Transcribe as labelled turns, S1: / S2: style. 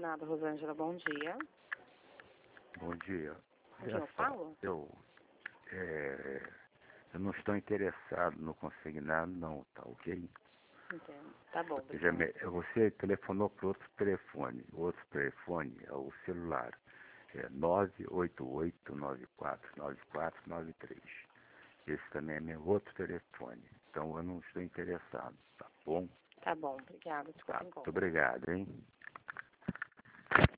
S1: Nada, Rosângela, bom dia.
S2: Bom dia.
S1: Com quem eu falo?
S2: Eu não estou interessado no consignado, não, tá ok?
S1: Entendo. Tá bom,
S2: Você telefonou para outro telefone é o celular, é 988-949493. Esse também é meu outro telefone, então eu não estou interessado, tá bom?
S1: Tá bom, obrigada.
S2: Tá,
S1: Desculpa,
S2: muito obrigado, hein?